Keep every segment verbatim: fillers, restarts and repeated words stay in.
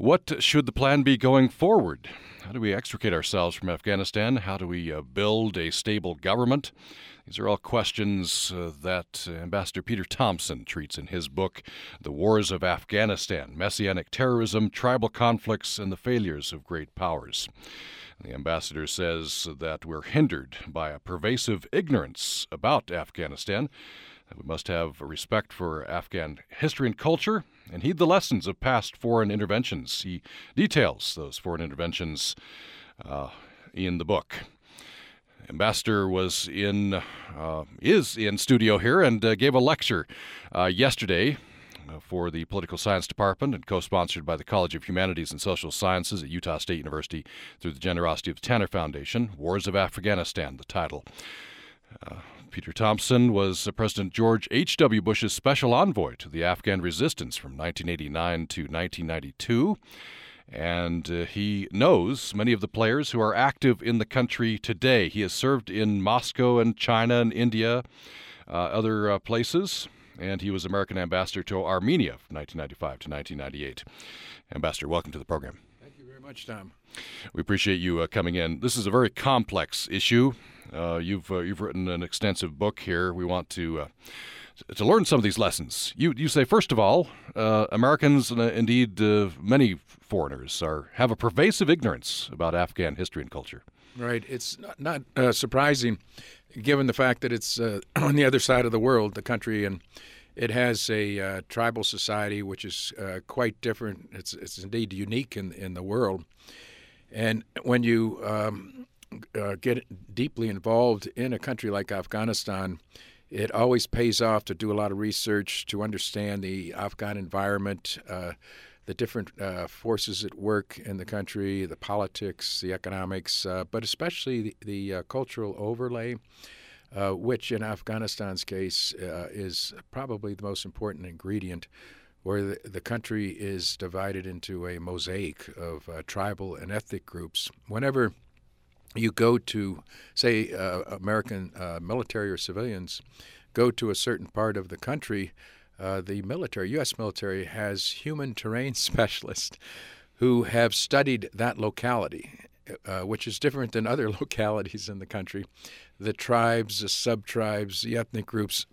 What should the plan be going forward? How do we extricate ourselves from Afghanistan? How do we uh, build a stable government? These are all questions uh, that Ambassador Peter Thompson treats in his book, The Wars of Afghanistan, Messianic Terrorism, Tribal Conflicts, and the Failures of Great Powers. The ambassador says that we're hindered by a pervasive ignorance about Afghanistan, that we must have a respect for Afghan history and culture, and heed the lessons of past foreign interventions. He details those foreign interventions uh, in the book. Ambassador was in, uh, is in studio here and uh, gave a lecture uh, yesterday uh, for the Political Science Department and co-sponsored by the College of Humanities and Social Sciences at Utah State University through the generosity of the Tanner Foundation. Wars of Afghanistan, the title. Uh, Peter Thompson was uh, President George H W. Bush's special envoy to the Afghan resistance from nineteen eighty-nine to nineteen ninety-two. And uh, he knows many of the players who are active in the country today. He has served in Moscow and China and India, uh, other uh, places, and he was American ambassador to Armenia from nineteen ninety-five to nineteen ninety-eight. Ambassador, welcome to the program. Thank you very much, Tom. We appreciate you uh, coming in. This is a very complex issue. Uh, you've uh, you've written an extensive book here. We want to uh, to learn some of these lessons. You you say, first of all, uh, Americans and uh, indeed uh, many foreigners are have a pervasive ignorance about Afghan history and culture. Right. It's not, not uh, surprising, given the fact that it's uh, on the other side of the world, the country, and it has a uh, tribal society which is uh, quite different. It's it's indeed unique in in the world. And when you um, uh, get deeply involved in a country like Afghanistan, it always pays off to do a lot of research to understand the Afghan environment, uh, the different uh, forces at work in the country, the politics, the economics, uh, but especially the, the uh, cultural overlay, uh, which in Afghanistan's case uh, is probably the most important ingredient, where the, the country is divided into a mosaic of uh, tribal and ethnic groups. Whenever you go to, say, uh, American uh, military or civilians go to a certain part of the country, uh, the military, U S military, has human terrain specialists who have studied that locality, uh, which is different than other localities in the country. The tribes, the sub-tribes, the ethnic groups,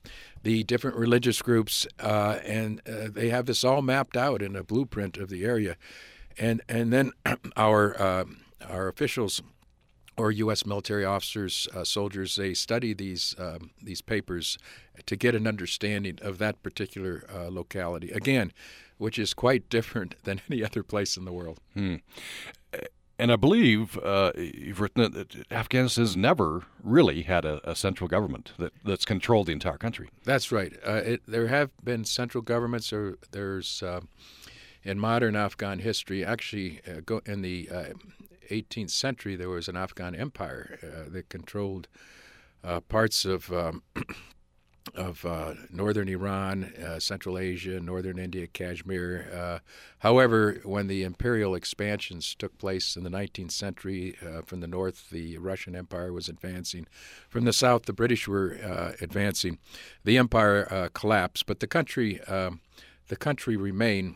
the different religious groups, uh, and uh, they have this all mapped out in a blueprint of the area. And and then our uh, our officials or U S military officers, uh, soldiers, they study these um, these papers to get an understanding of that particular uh, locality, again, which is quite different than any other place in the world. Hmm. And I believe uh, you've written that Afghanistan has never really had a, a central government that, that's controlled the entire country. That's right. Uh, it, there have been central governments. Or there's uh, in modern Afghan history, actually, uh, go, in the uh, eighteenth century, there was an Afghan empire uh, that controlled uh, parts of um, of uh, northern Iran, uh, Central Asia, northern India, Kashmir. Uh, however, when the imperial expansions took place in the nineteenth century, uh, from the north, the Russian Empire was advancing. From the south, the British were uh, advancing. The empire uh, collapsed, but the country, um, the country remained.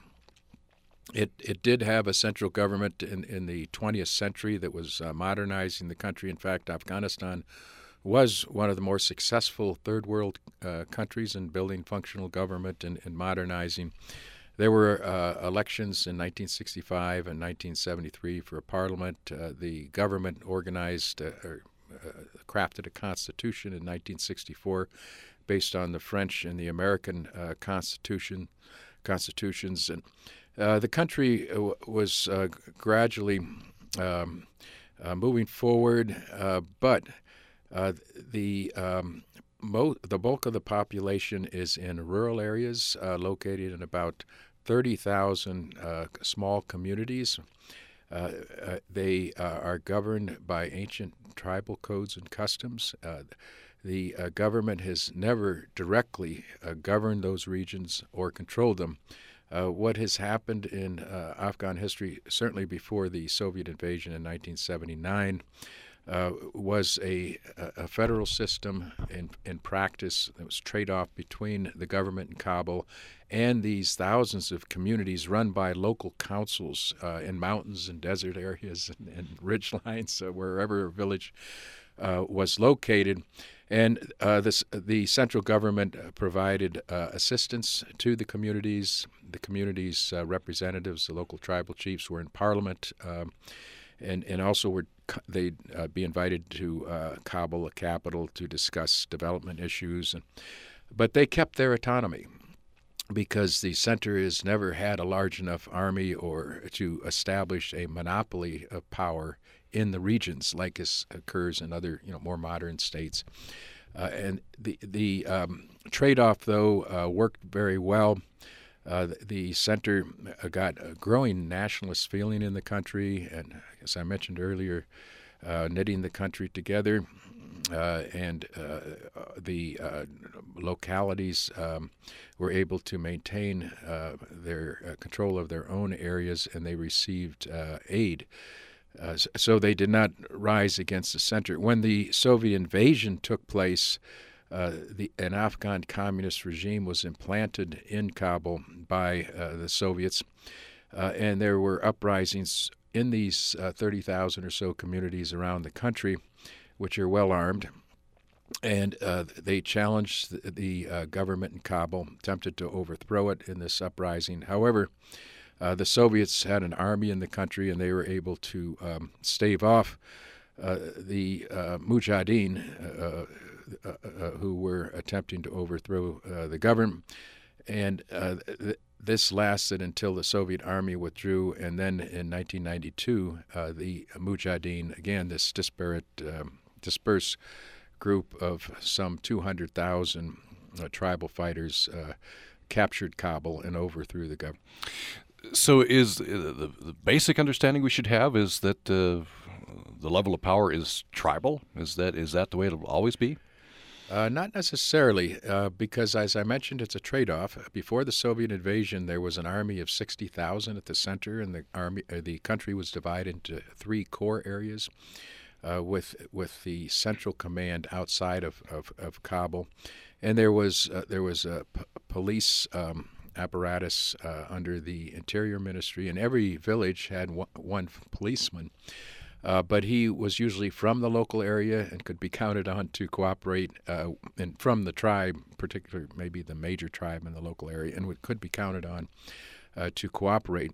It it did have a central government in, in the twentieth century that was uh, modernizing the country. In fact, Afghanistan was one of the more successful third world uh, countries in building functional government and, and modernizing. There were uh, elections in nineteen sixty-five and nineteen seventy-three for a parliament. Uh, the government organized uh, or uh, crafted a constitution in nineteen sixty-four based on the French and the American uh, constitution constitutions. And uh, the country w- was uh, gradually um, uh, moving forward, uh, but Uh, the um, mo- the bulk of the population is in rural areas, uh, located in about thirty thousand uh, small communities. Uh, uh, they uh, are governed by ancient tribal codes and customs. Uh, the uh, government has never directly uh, governed those regions or controlled them. Uh, what has happened in uh, Afghan history, certainly before the Soviet invasion in nineteen seventy-nine, uh, was a, a federal system in, in practice. It was trade-off between the government in Kabul and these thousands of communities run by local councils uh, in mountains and desert areas and, and ridge lines, uh, wherever a village uh, was located. And uh, this, the central government provided uh, assistance to the communities. The communities' uh, representatives, the local tribal chiefs, were in parliament, um, and, and also were they'd uh, be invited to uh, Kabul, the capital, to discuss development issues. And, but they kept their autonomy because the center has never had a large enough army or to establish a monopoly of power in the regions like this occurs in other, you know, more modern states. Uh, and the the um, trade-off, though, uh, worked very well. Uh, the, the center got a growing nationalist feeling in the country, and as I mentioned earlier, uh, knitting the country together. Uh, and uh, the uh, localities um, were able to maintain uh, their uh, control of their own areas, and they received uh, aid. Uh, so they did not rise against the center. When the Soviet invasion took place, uh, the, an Afghan communist regime was implanted in Kabul by uh, the Soviets, uh, and there were uprisings in these uh, thirty thousand or so communities around the country, which are well armed. And uh, they challenged the, the uh, government in Kabul, attempted to overthrow it in this uprising. However, Uh, the Soviets had an army in the country, and they were able to um, stave off uh, the uh, Mujahideen, uh, uh, uh, who were attempting to overthrow uh, the government. And uh, th- this lasted until the Soviet army withdrew, and then in nineteen ninety-two, uh, the Mujahideen, again, this disparate, um, dispersed group of some two hundred thousand uh, tribal fighters, uh, captured Kabul and overthrew the government. So is the, the basic understanding we should have is that uh, the level of power is tribal? Is that is that the way it'll always be? Uh, not necessarily, uh, because as I mentioned, it's a trade-off. Before the Soviet invasion, there was an army of sixty thousand at the center, and the army, uh, the country was divided into three core areas, uh, with with the central command outside of, of, of Kabul, and there was uh, there was a p- police. Um, apparatus uh, under the Interior Ministry, and every village had one, one policeman, uh, but he was usually from the local area and could be counted on to cooperate, uh, and from the tribe, particularly maybe the major tribe in the local area, and would, could be counted on uh, to cooperate.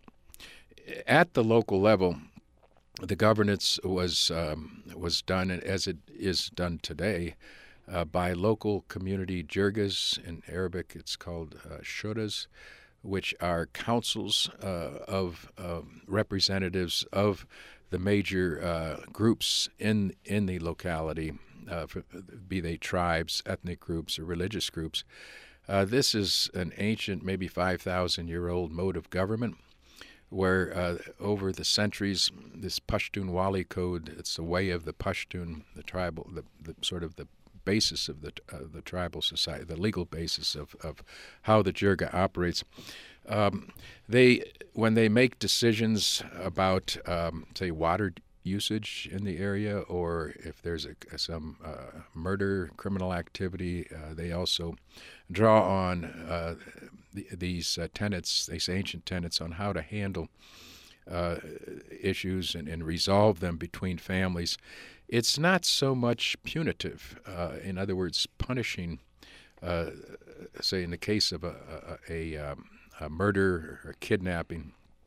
At the local level, the governance was um, was done as it is done today, Uh, by local community jirgas. In Arabic, it's called uh, shuras, which are councils uh, of uh, representatives of the major uh, groups in in the locality, uh, for, be they tribes, ethnic groups, or religious groups. Uh, this is an ancient, maybe five thousand year old mode of government, where uh, over the centuries, this Pashtun Wali code, it's the way of the Pashtun, the tribal, the, the sort of the basis of the uh, the tribal society, the legal basis of, of how the jirga operates. Um, they, when they make decisions about, um, say, water usage in the area, or if there's a, some uh, murder, criminal activity, uh, they also draw on uh, the, these uh, tenets, these ancient tenets, on how to handle uh, issues and, and resolve them between families. It's not so much punitive, uh, in other words, punishing, uh, say in the case of a, a, a, um, a murder or a kidnapping,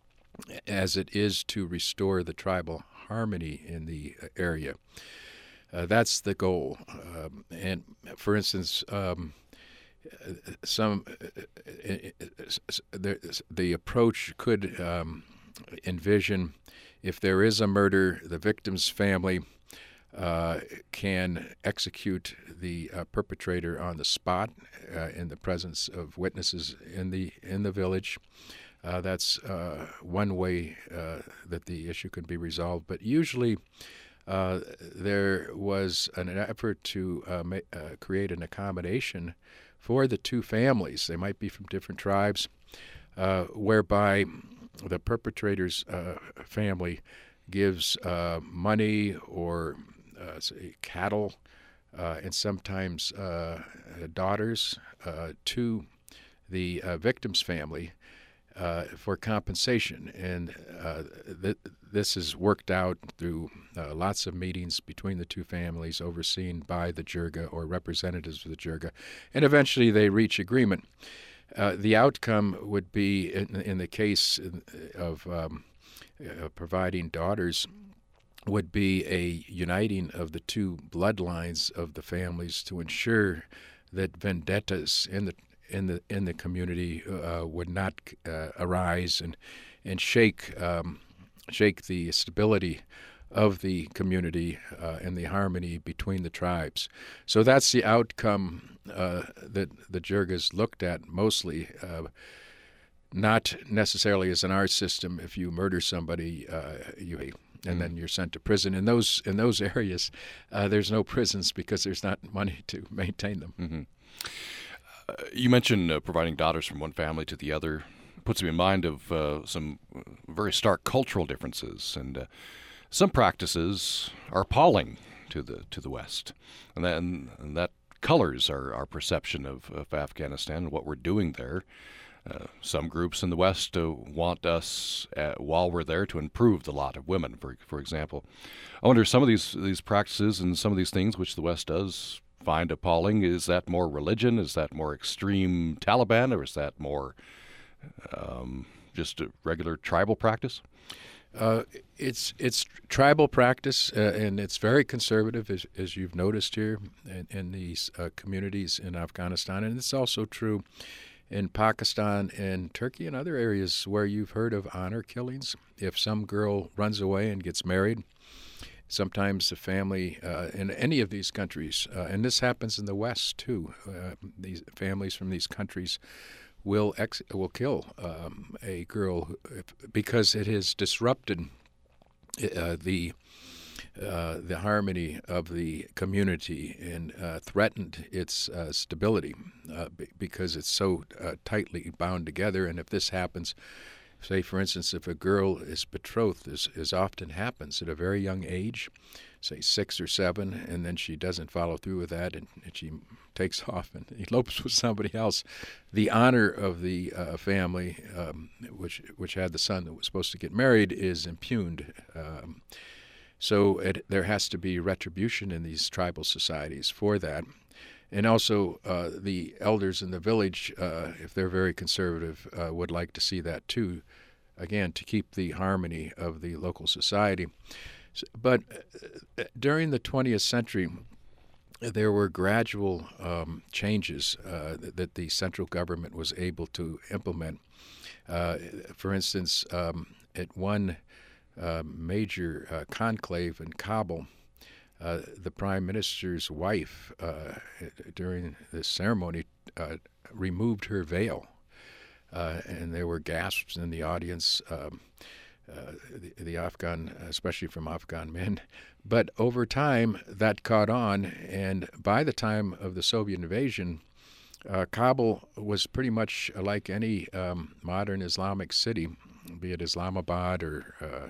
as it is to restore the tribal harmony in the area. Uh, that's the goal. Um, and for instance, um, some the, the approach could um, envision, if there is a murder, the victim's family Uh, can execute the uh, perpetrator on the spot uh, in the presence of witnesses in the in the village. Uh, that's uh, one way uh, that the issue could be resolved. But usually uh, there was an effort to uh, ma- uh, create an accommodation for the two families. They might be from different tribes, uh, whereby the perpetrator's uh, family gives uh, money or uh, say cattle, uh, and sometimes uh, daughters uh, to the uh, victim's family uh, for compensation. And uh, th- this is worked out through uh, lots of meetings between the two families, overseen by the Jirga or representatives of the Jirga, and eventually they reach agreement. Uh, the outcome would be, in, in the case of um, uh, providing daughters, would be a uniting of the two bloodlines of the families to ensure that vendettas in the in the in the community uh, would not uh, arise and and shake um, shake the stability of the community uh, and the harmony between the tribes. So that's the outcome uh, that the Jirgas looked at mostly. Uh, not necessarily as in our system. If you murder somebody, uh, you and mm-hmm. then you're sent to prison. In those in those areas, uh, there's no prisons because there's not money to maintain them. Mm-hmm. Uh, you mentioned uh, providing daughters from one family to the other. Puts me in mind of uh, some very stark cultural differences, and uh, some practices are appalling to the to the West, and then and that colors our, our perception of, of Afghanistan and what we're doing there. Uh, some groups in the West uh, want us, uh, while we're there, to improve the lot of women, for for example. I wonder, some of these these practices and some of these things which the West does find appalling, is that more religion? Is that more extreme Taliban? Or is that more um, just a regular tribal practice? Uh, it's it's tribal practice, uh, and it's very conservative, as, as you've noticed here in, in these uh, communities in Afghanistan. And it's also true in Pakistan and Turkey and other areas where you've heard of honor killings. If some girl runs away and gets married, sometimes the family uh, in any of these countries, uh, and this happens in the West too, uh, these families from these countries will ex- will kill um, a girl because it has disrupted uh, the Uh, the harmony of the community and uh, threatened its uh, stability uh, b- because it's so uh, tightly bound together. And if this happens, say, for instance, if a girl is betrothed, as, as often happens at a very young age, say six or seven, and then she doesn't follow through with that, and, and she takes off and elopes with somebody else, the honor of the uh, family, um, which which had the son that was supposed to get married, is impugned. Um, So it, there has to be retribution in these tribal societies for that. And also uh, the elders in the village, uh, if they're very conservative, uh, would like to see that too, again, to keep the harmony of the local society. So, but uh, during the twentieth century, there were gradual um, changes uh, that, that the central government was able to implement. Uh, for instance, um, at one Uh, major uh, conclave in Kabul, uh, the prime minister's wife, uh, during this ceremony, uh, removed her veil, uh, and there were gasps in the audience, um, uh, the, the Afghan, especially from Afghan men. But over time, that caught on, and by the time of the Soviet invasion, uh, Kabul was pretty much like any um, modern Islamic city, be it Islamabad or uh,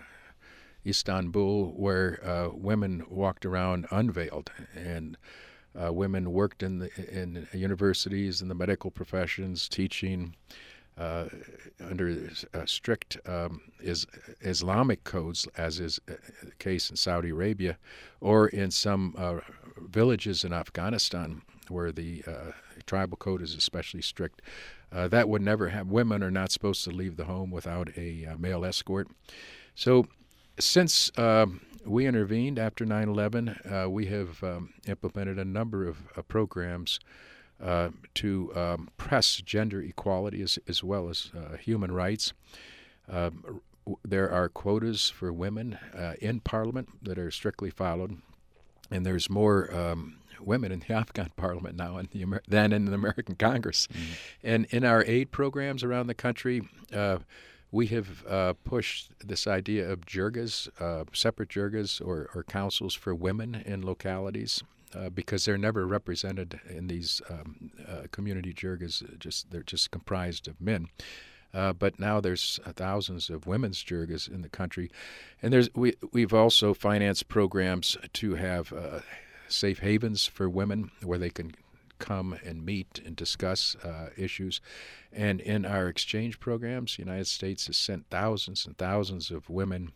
Istanbul, where uh, women walked around unveiled, and uh, women worked in the in universities and the medical professions, teaching uh, under uh, strict um, is Islamic codes, as is the case in Saudi Arabia, or in some uh, villages in Afghanistan where the uh, tribal code is especially strict. Uh, that would never have. Women are not supposed to leave the home without a uh, male escort. So since uh, we intervened after nine eleven, uh, we have um, implemented a number of uh, programs uh, to um, press gender equality as, as well as uh, human rights. Uh, there are quotas for women uh, in Parliament that are strictly followed, and there's more um, women in the Afghan Parliament now in the Amer- than in the American Congress. Mm-hmm. And in our aid programs around the country, uh, we have uh, pushed this idea of jirgas, uh, separate jirgas or, or councils for women in localities, uh, because they're never represented in these um, uh, community jirgas. Just they're just comprised of men. Uh, but now there's uh, thousands of women's jirgas in the country, and there's we we've also financed programs to have uh, safe havens for women where they can come and meet and discuss uh, issues. And in our exchange programs, the United States has sent thousands and thousands of women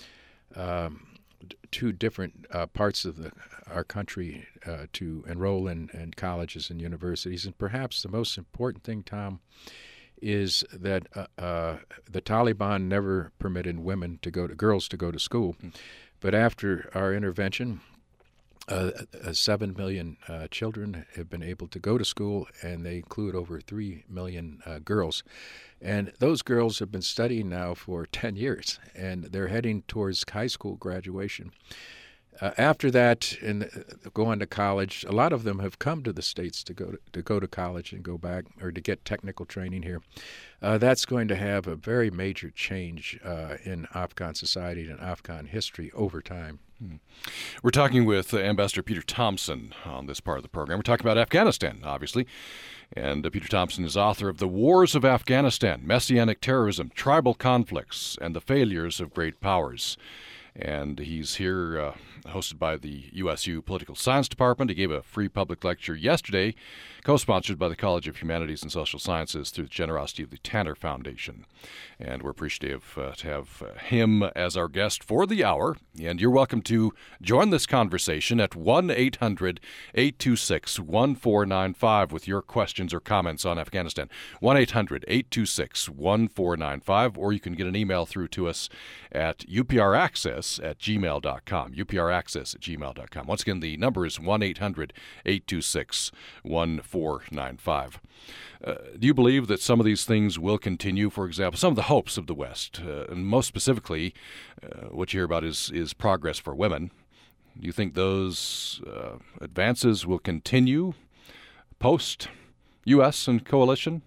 um, to different uh, parts of the, our country uh, to enroll in, in colleges and universities. And perhaps the most important thing, Tom, is that uh, uh, the Taliban never permitted women to go to girls to go to school. Mm. But after our intervention, uh, uh, seven million uh, children have been able to go to school, and they include over three million uh, girls. And those girls have been studying now for ten years, and they're heading towards high school graduation. Uh, after that, and uh, go on to college, a lot of them have come to the States to go to, to go to college and go back, or to get technical training here. Uh, that's going to have a very major change uh, in Afghan society and Afghan history over time. Hmm. We're talking with uh, Ambassador Peter Thompson on this part of the program. We're talking about Afghanistan, obviously. And uh, Peter Thompson is author of The Wars of Afghanistan, Messianic Terrorism, Tribal Conflicts, and the Failures of Great Powers. And he's here uh, hosted by the U S U Political Science Department. He gave a free public lecture yesterday, co-sponsored by the College of Humanities and Social Sciences through the generosity of the Tanner Foundation. And we're appreciative uh, to have uh, him as our guest for the hour. And you're welcome to join this conversation at one eight hundred eight two six one four nine five with your questions or comments on Afghanistan. one eight hundred eight two six one four nine five, or you can get an email through to us at upraccess at gmail dot com, upraccess at gmail dot com. Once again, the number is one eight hundred eight two six one four nine five. Uh, do you believe that some of these things will continue? For example, some of the hopes of the West, uh, and most specifically, uh, what you hear about is, is progress for women. Do you think those uh, advances will continue post-U S and coalition?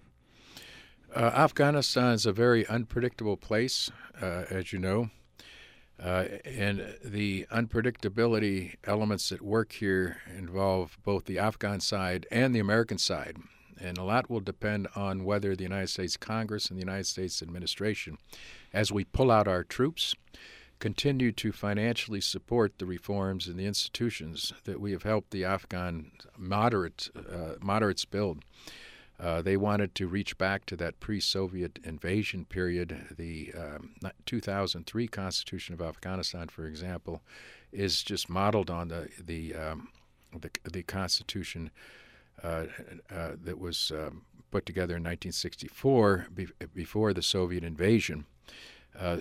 Uh, Afghanistan is a very unpredictable place, uh, as you know. Uh, and the unpredictability elements at work here involve both the Afghan side and the American side. And a lot will depend on whether the United States Congress and the United States administration, as we pull out our troops, continue to financially support the reforms and the institutions that we have helped the Afghan moderate, uh, moderates build. Uh, they wanted to reach back to that pre-Soviet invasion period. The um, two thousand three Constitution of Afghanistan, for example, is just modeled on the the um, the, the Constitution uh, uh, that was um, put together in nineteen sixty-four, be- before the Soviet invasion. Uh,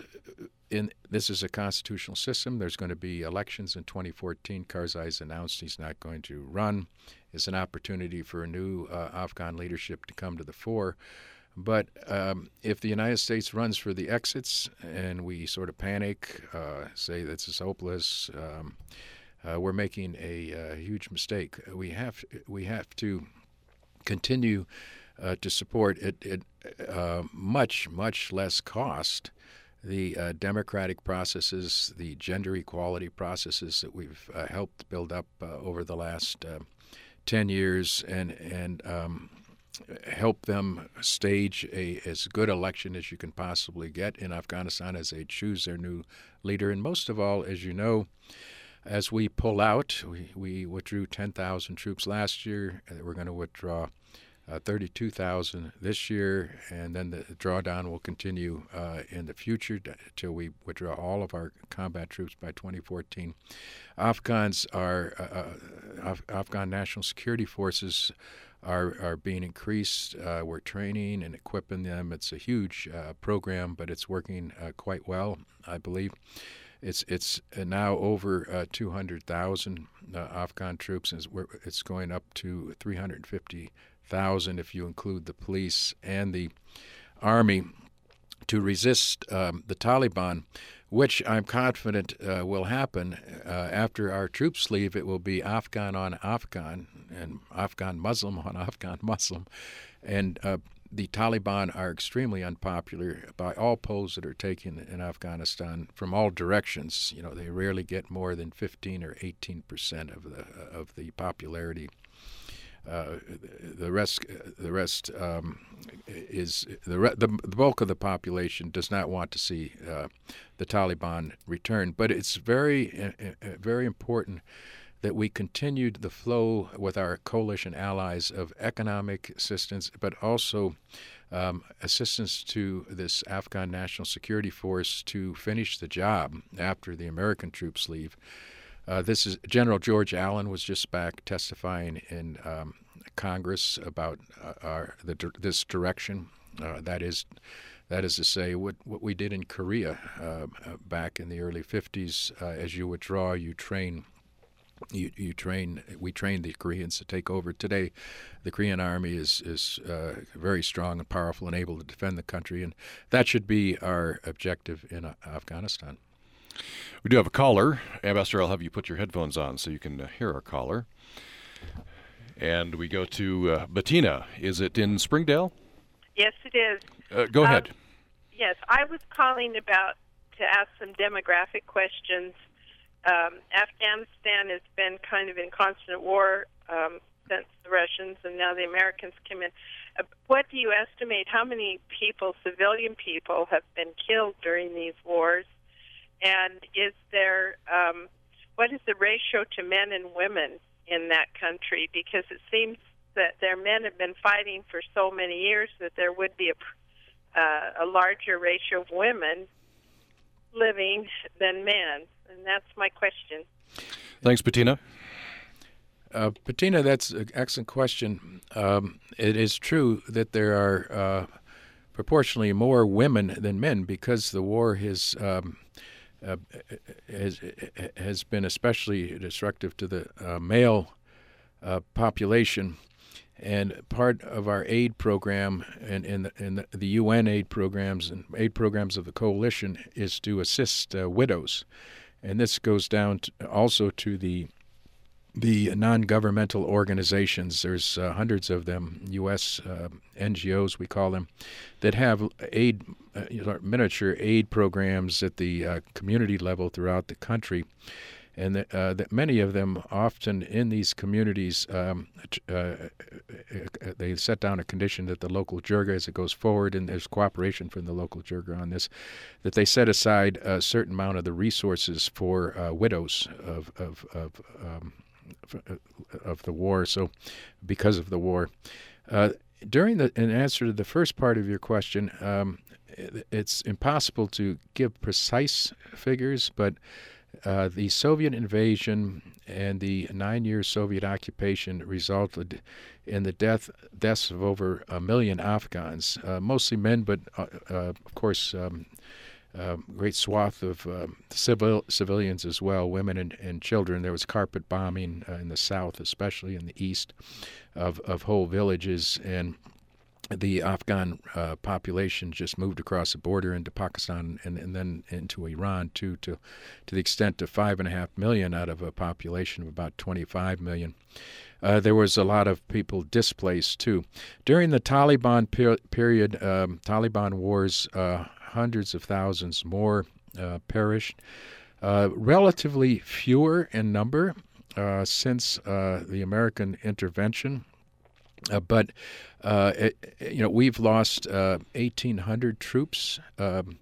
in this is a constitutional system. There's going to be elections in twenty fourteen. Karzai's announced he's not going to run. It's an opportunity for a new uh, Afghan leadership to come to the fore. But um, if the United States runs for the exits and we sort of panic, uh, say this is hopeless, um, uh, we're making a, a huge mistake. We have we have to continue uh, to support at it, it, uh, much much less cost the uh, democratic processes, the gender equality processes that we've uh, helped build up uh, over the last uh, ten years, and and um, help them stage a as good election as you can possibly get in Afghanistan as they choose their new leader. And most of all, as you know, as we pull out, we, we withdrew ten thousand troops last year. We're going to withdraw uh, thirty-two thousand this year, and then the drawdown will continue uh, in the future until we withdraw all of our combat troops by twenty fourteen. Afghans are uh, Af- Afghan National Security Forces are are being increased. Uh, we're training and equipping them. It's a huge uh, program, but it's working uh, quite well, I believe. It's it's now over uh, two hundred thousand uh, Afghan troops, and it's, we're, it's going up to three hundred fifty thousand if you include the police and the army to resist um, the Taliban, which I'm confident uh, will happen. Uh, after our troops leave, it will be Afghan on Afghan and Afghan Muslim on Afghan Muslim. And uh, the Taliban are extremely unpopular by all polls that are taken in Afghanistan from all directions. You know, they rarely get more than fifteen or eighteen percent of the of the popularity uh, the rest, the rest um, is the, re- the the bulk of the population does not want to see uh, the Taliban return. But it's very, uh, very important that we continued the flow with our coalition allies of economic assistance, but also um, assistance to this Afghan National Security Force to finish the job after the American troops leave. Uh, this is General George Allen was just back testifying in um, Congress about uh, our the, this direction. Uh, that is, that is to say, what what we did in Korea uh, back in the early fifties. Uh, as you withdraw, you train. You, you train. We trained the Koreans to take over. Today, the Korean Army is is uh, very strong and powerful and able to defend the country, and that should be our objective in uh, Afghanistan. We do have a caller. Ambassador, I'll have you put your headphones on so you can uh, hear our caller. And we go to uh, Bettina. Is it in Springdale? Yes, it is. Uh, go um, ahead. Yes, I was calling about to ask some demographic questions. Um, Afghanistan has been kind of in constant war um, since the Russians and now the Americans came in. Uh, what do you estimate how many people, civilian people, have been killed during these wars? And is there, um, what is the ratio to men and women in that country? Because it seems that their men have been fighting for so many years that there would be a, uh, a larger ratio of women living than men. And that's my question. Thanks, Bettina. Uh, Bettina, that's an excellent question. Um, it is true that there are uh, proportionally more women than men because the war has, um, uh, has, has been especially destructive to the uh, male uh, population. And part of our aid program and, and, the, and the, the U N aid programs and aid programs of the coalition is to assist uh, widows. And this goes down to also to the the non-governmental organizations. There's uh, hundreds of them, U S uh, N G Os we call them, that have aid, uh, you know, miniature aid programs at the uh, community level throughout the country. And that, uh, that many of them often in these communities, um, uh, they set down a condition that the local jirga, as it goes forward, and there's cooperation from the local jirga on this, that they set aside a certain amount of the resources for uh, widows of of of, um, of the war. So, because of the war, uh, during the in answer to the first part of your question, um, it's impossible to give precise figures, but Uh, the Soviet invasion and the nine-year Soviet occupation resulted in the death deaths of over a million Afghans, uh, mostly men, but uh, uh, of course, um, uh, great swath of uh, civil civilians as well, women and, and children. There was carpet bombing uh, in the south, especially in the east, of of whole villages, and the Afghan uh, population just moved across the border into Pakistan and, and then into Iran too, to to the extent of five and a half million out of a population of about twenty-five million. Uh, there was a lot of people displaced too. During the Taliban per- period, um, Taliban wars, uh, hundreds of thousands more uh, perished. Uh, relatively fewer in number uh, since uh, the American intervention. Uh, but uh, it, you know, we've lost uh, eighteen hundred troops um,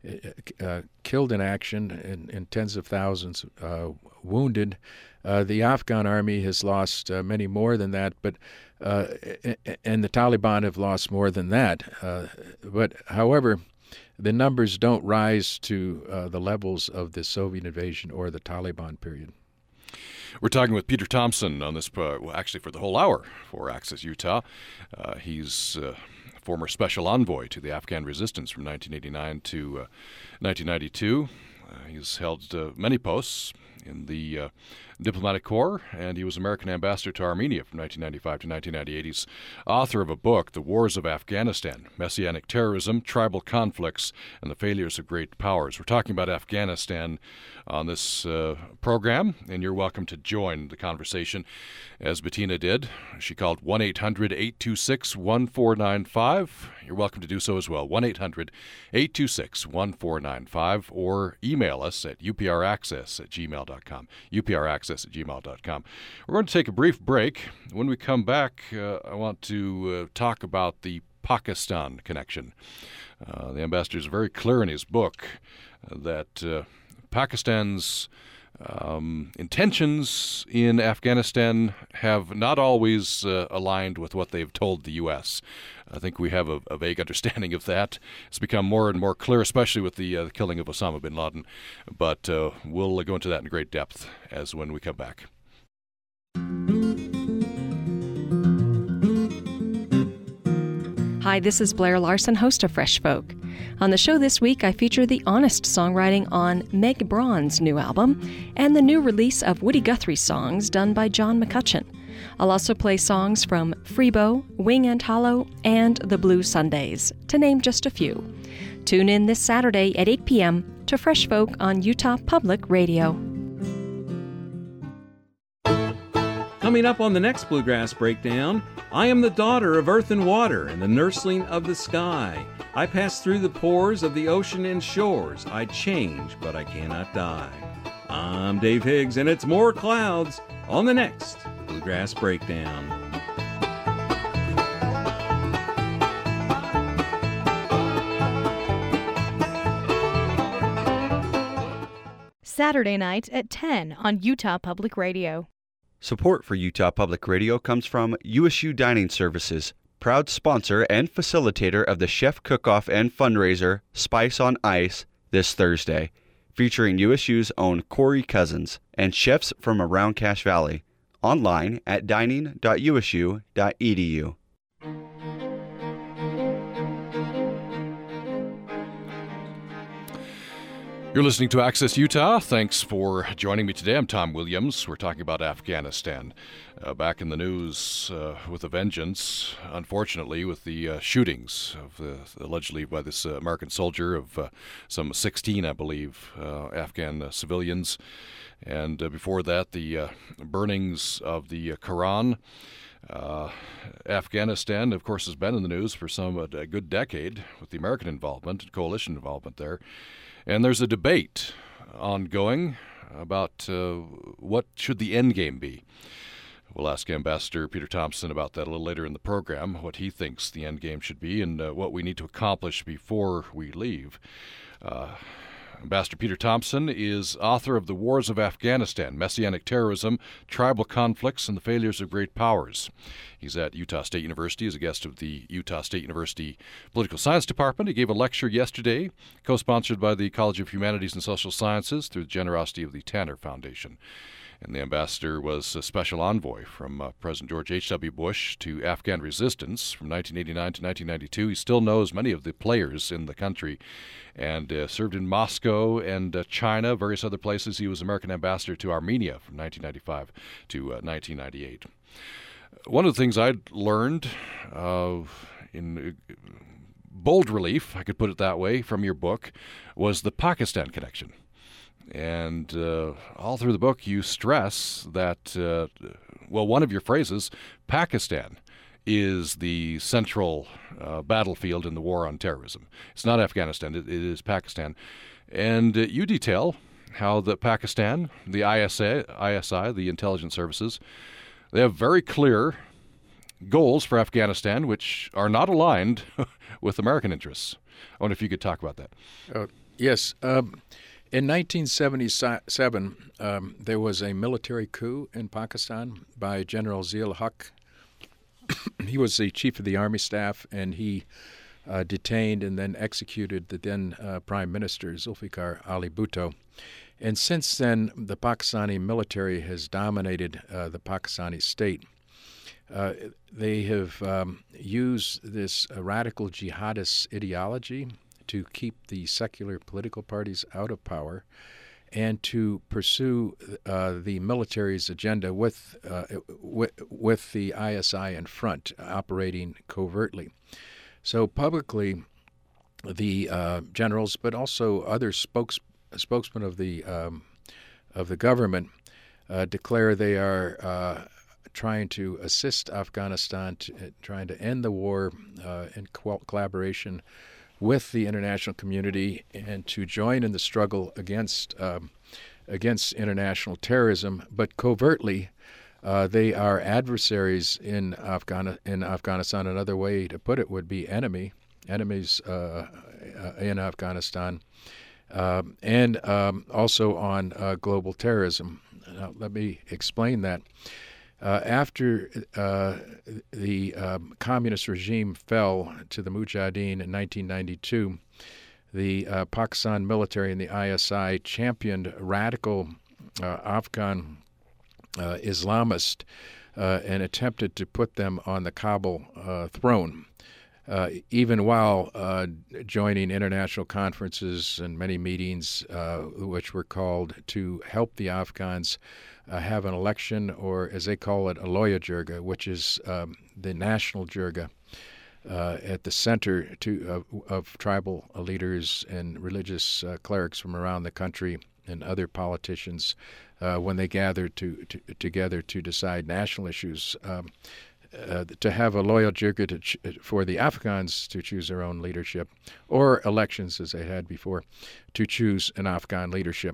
uh, killed in action and, and tens of thousands uh, wounded. Uh, the Afghan army has lost uh, many more than that, but uh, and the Taliban have lost more than that. Uh, but however, the numbers don't rise to uh, the levels of the Soviet invasion or the Taliban period. We're talking with Peter Thompson on this, uh, well, actually for the whole hour for Access Utah. Uh, he's uh, former special envoy to the Afghan resistance from nineteen eighty-nine to uh, nineteen ninety-two. Uh, he's held uh, many posts in the uh, diplomatic corps, and he was American ambassador to Armenia from nineteen ninety-five to nineteen ninety-eight. He's author of a book, The Wars of Afghanistan, Messianic Terrorism, Tribal Conflicts, and the Failures of Great Powers. We're talking about Afghanistan on this uh, program, and you're welcome to join the conversation, as Bettina did. She called one eight hundred eight two six one four nine five. you're welcome to do so as well. one eight hundred eight two six one four nine five or email us at upraccess at gmail dot com. upraccess at gmail dot com. We're going to take a brief break. When we come back, uh, I want to uh, talk about the Pakistan connection. Uh, the ambassador is very clear in his book uh, that uh, Pakistan's Um, intentions in Afghanistan have not always uh, aligned with what they've told the U S. I think we have a, a vague understanding of that. It's become more and more clear, especially with the, uh, the killing of Osama bin Laden. But uh, we'll uh, go into that in great depth as when we come back. Hi, this is Blair Larson, host of Fresh Folk. On the show this week, I feature the honest songwriting on Meg Braun's new album and the new release of Woody Guthrie songs done by John McCutcheon. I'll also play songs from Freebo, Wing and Hollow, and The Blue Sundays, to name just a few. Tune in this Saturday at eight p.m. to Fresh Folk on Utah Public Radio. Coming up on the next Bluegrass Breakdown, I am the daughter of earth and water and the nursling of the sky. I pass through the pores of the ocean and shores. I change, but I cannot die. I'm Dave Higgs, and it's more clouds on the next Bluegrass Breakdown. Saturday night at ten on Utah Public Radio. Support for Utah Public Radio comes from U S U Dining Services, proud sponsor and facilitator of the Chef Cook-Off and fundraiser Spice on Ice this Thursday, featuring U S U's own Corey Cousins and chefs from around Cache Valley. Online at dining dot u s u dot e d u. You're listening to Access Utah. Thanks for joining me today. I'm Tom Williams. We're talking about Afghanistan. Uh, back in the news uh, with a vengeance, unfortunately, with the uh, shootings of uh, allegedly by this uh, American soldier of uh, some sixteen, I believe, uh, Afghan uh, civilians. And uh, before that, the uh, burnings of the uh, Quran. Uh, Afghanistan, of course, has been in the news for some uh, a good decade with the American involvement, coalition involvement there. And there's a debate ongoing about uh, what should the end game be. We'll ask Ambassador Peter Thompson about that a little later in the program, what he thinks the end game should be and uh, what we need to accomplish before we leave. Uh, Ambassador Peter Thompson is author of The Wars of Afghanistan, Messianic Terrorism, Tribal Conflicts, and the Failures of Great Powers. He's at Utah State University as a guest of the Utah State University Political Science Department. He gave a lecture yesterday, co-sponsored by the College of Humanities and Social Sciences through the generosity of the Tanner Foundation. And the ambassador was a special envoy from uh, President George H W. Bush to Afghan resistance from nineteen eighty-nine to nineteen ninety-two. He still knows many of the players in the country and uh, served in Moscow and uh, China, various other places. He was American ambassador to Armenia from nineteen ninety-five to uh, nineteen ninety-eight. One of the things I'd learned uh, in uh, bold relief, I could put it that way, from your book, was the Pakistan connection. And uh, all through the book, you stress that, uh, well, one of your phrases, Pakistan, is the central uh, battlefield in the war on terrorism. It's not Afghanistan, it, it is Pakistan. And uh, you detail how the Pakistan, the I S A, I S I, the intelligence services, they have very clear goals for Afghanistan, which are not aligned with American interests. I wonder if you could talk about that. Uh, yes. Um, In nineteen seventy-seven, um, there was a military coup in Pakistan by General Zia-ul Haq. He was the chief of the army staff, and he uh, detained and then executed the then uh, Prime Minister, Zulfikar Ali Bhutto. And since then, the Pakistani military has dominated uh, the Pakistani state. Uh, they have um, used this uh, radical jihadist ideology to keep the secular political parties out of power and to pursue uh, the military's agenda with, uh, with with the I S I in front, operating covertly. So publicly, the uh, generals, but also other spokes, spokesmen of the um, of the government, uh, declare they are uh, trying to assist Afghanistan, to, uh, trying to end the war uh, in co- collaboration with the international community and to join in the struggle against um, against international terrorism, but covertly. Uh, they are adversaries in, Afghani- in Afghanistan. Another way to put it would be enemy, enemies uh, uh, in Afghanistan, uh, and um, also on uh, global terrorism. Now, let me explain that. Uh, after uh, the um, communist regime fell to the Mujahideen in nineteen ninety-two, the uh, Pakistan military and the I S I championed radical uh, Afghan uh, Islamists uh, and attempted to put them on the Kabul uh, throne, uh, even while uh, joining international conferences and many meetings uh, which were called to help the Afghans uh, have an election, or as they call it, a Loya Jirga, which is um, the national Jirga. Uh, at the center to, of, of tribal leaders and religious uh, clerics from around the country and other politicians uh, when they gathered to, to, together to decide national issues. Um, uh, to have a loyal jirga to ch- for the Afghans to choose their own leadership, or elections as they had before, to choose an Afghan leadership.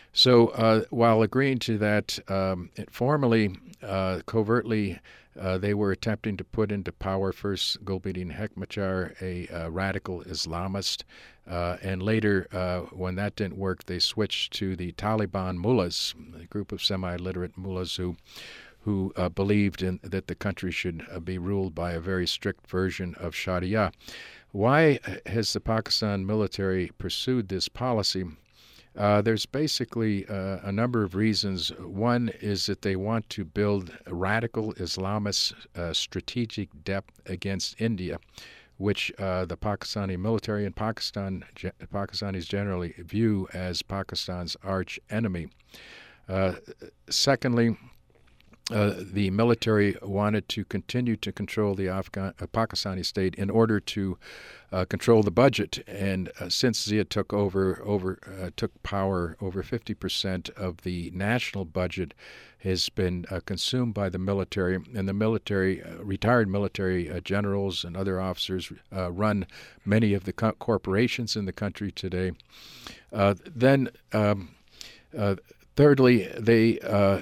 So uh, while agreeing to that um, it formally, uh, covertly, Uh, they were attempting to put into power first Gulbuddin Hekmatyar, a uh, radical Islamist, uh, and later, uh, when that didn't work, they switched to the Taliban mullahs, a group of semi-literate mullahs who who uh, believed in that the country should uh, be ruled by a very strict version of Sharia. Why has the Pakistan military pursued this policy? Uh, there's basically uh, a number of reasons. One is that they want to build radical Islamist uh, strategic depth against India, which uh, the Pakistani military and Pakistan ge- Pakistanis generally view as Pakistan's arch enemy. Uh, secondly, Uh, the military wanted to continue to control the Afghan, uh, Pakistani state in order to uh, control the budget. And uh, since Zia took over, over uh, took power, over fifty percent of the national budget has been uh, consumed by the military. And the military, uh, retired military uh, generals and other officers uh, run many of the co- corporations in the country today. Uh, then. Um, uh, Thirdly, they uh,